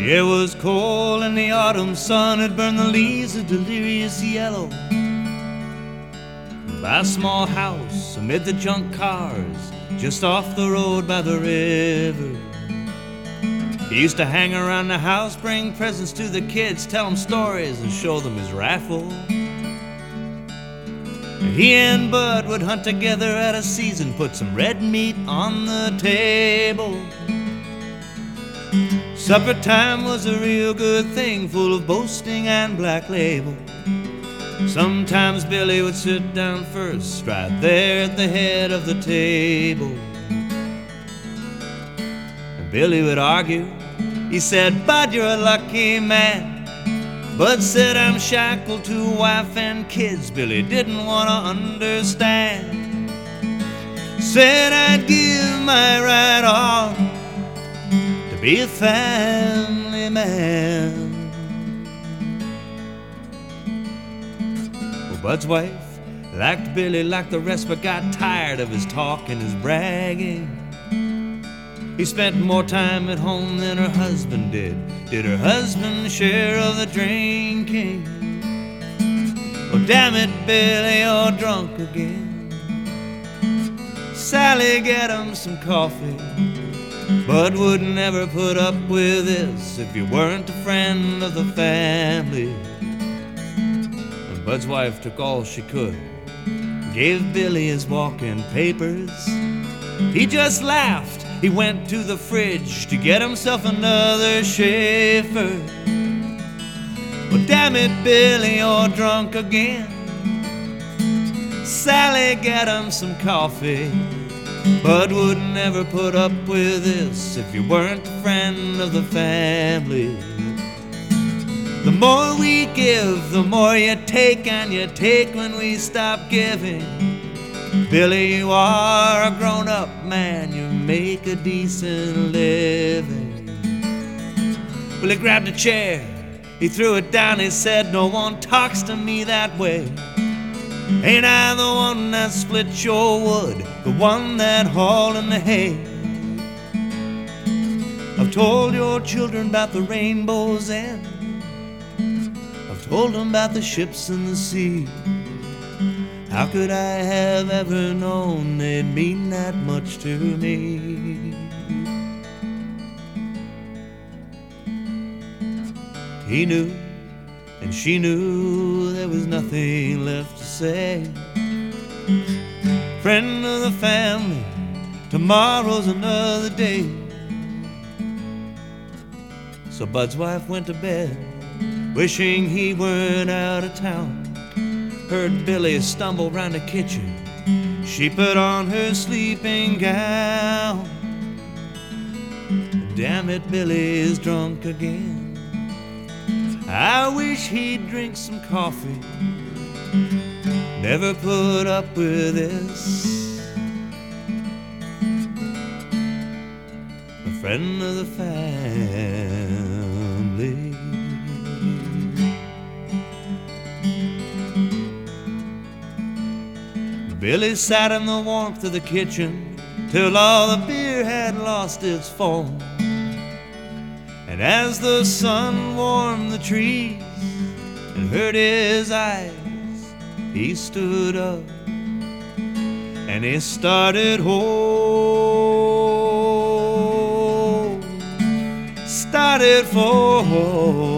The air was cold and the autumn sun had burned the leaves a delirious yellow. By a small house amid the junk cars, just off the road by the river. He used to hang around the house, bring presents to the kids, tell them stories and show them his raffle. He and Bud would hunt together at a season, put some red meat on the table. Supper time was a real good thing, full of boasting and black label. Sometimes Billy would sit down first, right there at the head of the table. And Billy would argue. He said, "Bud, you're a lucky man." Bud said, "I'm shackled to wife and kids." Billy didn't want to understand. Said, "I'd give my right arm to be a family man." Well, Bud's wife liked Billy like the rest, but got tired of his talk and his bragging. He spent more time at home than her husband did. Did her husband share of the drinking? Oh, damn it, Billy, you're drunk again. Sally, get him some coffee. Bud would never put up with this if you weren't a friend of the family. And Bud's wife took all she could, gave Billy his walking papers. He just laughed. He went to the fridge to get himself another Schaefer. Well, damn it, Billy, you're drunk again. Sally, get him some coffee. Bud would never put up with this if you weren't a friend of the family. The more we give, the more you take, and you take when we stop giving. Billy, you are a grown-up man, you make a decent living. Well, he grabbed a chair, he threw it down, he said, "No one talks to me that way. Ain't I the one that split your wood, the one that hauled in the hay? I've told your children about the rainbow's end. I've told them about the ships in the sea. How could I have ever known they'd mean that much to me?" He knew, and she knew, there was nothing left to say. Friend of the family, tomorrow's another day. So Bud's wife went to bed, wishing he weren't out of town. Heard Billy stumble round the kitchen. She put on her sleeping gown. Damn it, Billy is drunk again. I wish he'd drink some coffee. Never put up with this. A friend of the family. Billy sat in the warmth of the kitchen till all the beer had lost its foam. And as the sun warmed the trees and hurt his eyes, he stood up and he started home. Started for home.